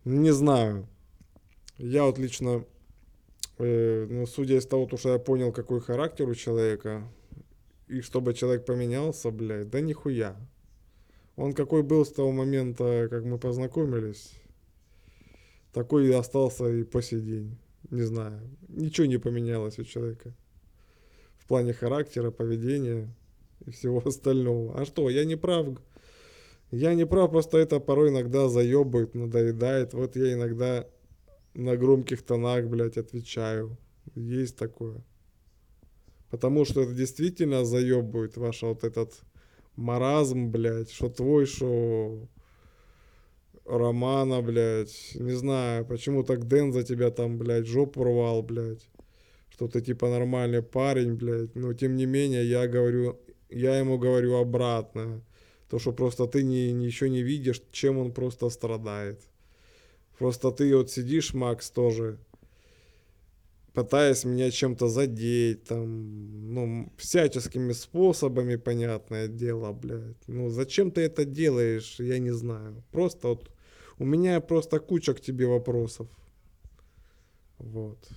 Не знаю. Я вот лично, ну, судя из того, то, что я понял, какой характер у человека, и чтобы человек поменялся, блядь, да нихуя. Он какой был с того момента, как мы познакомились, такой и остался и по сей день. Не знаю. Ничего не поменялось у человека. В плане характера, поведения и всего остального. А что, я не прав? Я не прав, просто это порой иногда заебывает, надоедает. Вот я иногда на громких тонах, блядь, отвечаю. Есть такое. Потому что это действительно заебывает ваш вот этот маразм, блядь, что твой, что Романа, блядь. Не знаю, почему так Дэн за тебя там, блядь, жопу рвал, блядь. Что ты типа нормальный парень, блядь. Но тем не менее, я ему говорю обратно. То, что просто ты ничего не видишь, чем он просто страдает. Просто ты вот сидишь, Макс, тоже, пытаясь меня чем-то задеть, там, ну, всяческими способами, понятное дело, блядь. Ну, зачем ты это делаешь, я не знаю. Просто вот у меня просто куча к тебе вопросов. Вот.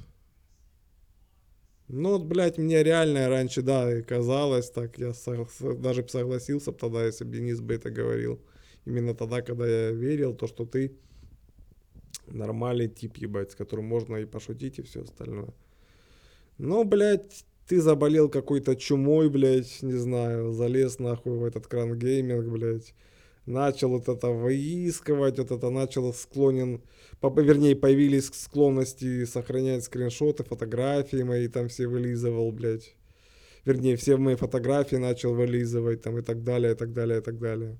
Ну, вот, блядь, мне реально раньше, да, и казалось так, даже бы согласился б тогда, если бы Денис бы это говорил. Именно тогда, когда я верил, то, что ты нормальный тип, ебать, с которым можно и пошутить, и все остальное. Ну, блядь, ты заболел какой-то чумой, блядь, не знаю, залез нахуй в этот кран гейминг, блядь. Начал вот это выискивать, вот это начал склонен, вернее, появились склонности сохранять скриншоты, фотографии мои там все вылизывал, блядь. Вернее, все мои фотографии начал вылизывать там и так далее, и так далее, и так далее.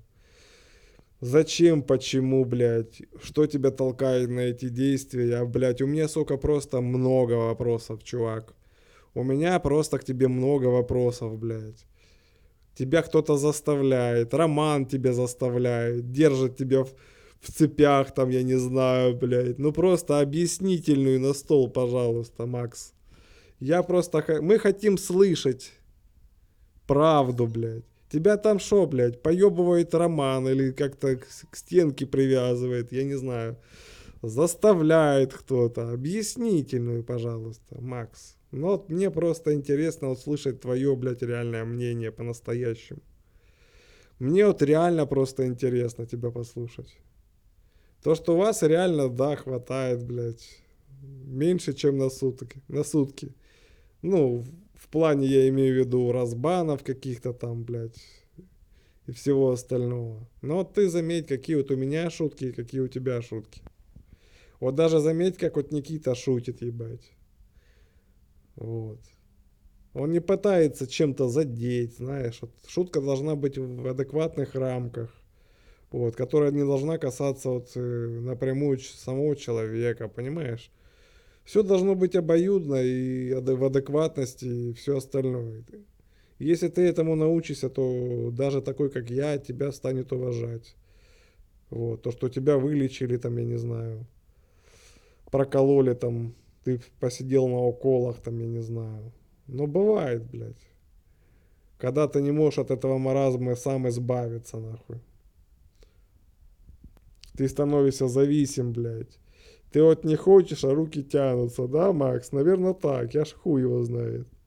Зачем, почему, блядь? Что тебя толкает на эти действия? Блядь, у меня, сука, просто много вопросов, чувак. У меня просто к тебе много вопросов, блядь. Тебя кто-то заставляет, Роман тебя заставляет, держит тебя в цепях, там, я не знаю, блядь. Ну просто объяснительную на стол, пожалуйста, Макс. Мы хотим слышать правду, блядь. Тебя там шо, блядь, поебывает Роман или как-то к стенке привязывает, я не знаю. Заставляет кто-то. Объяснительную, пожалуйста, Макс. Ну вот мне просто интересно услышать твое, блядь, реальное мнение по-настоящему. Мне вот реально просто интересно тебя послушать. То, что у вас реально, да, хватает, блядь, меньше, чем на сутки. На сутки. Ну, в плане, я имею в виду, разбанов каких-то там, блядь, и всего остального. Но вот ты заметь, какие вот у меня шутки и какие у тебя шутки. Вот даже заметь, как вот Никита шутит, ебать. Вот. Он не пытается чем-то задеть, знаешь. Вот шутка должна быть в адекватных рамках. Вот, которая не должна касаться вот, напрямую самого человека, понимаешь? Все должно быть обоюдно и в адекватности и все остальное. Если ты этому научишься, то даже такой, как я, тебя станет уважать. Вот, то, что тебя вылечили, там, я не знаю, прокололи, там, ты посидел на уколах, там, я не знаю. Но бывает, блядь. Когда ты не можешь от этого маразма сам избавиться, нахуй. Ты становишься зависим, блядь. Ты вот не хочешь, а руки тянутся, да, Макс? Наверное, так. Я ж хуй его знает.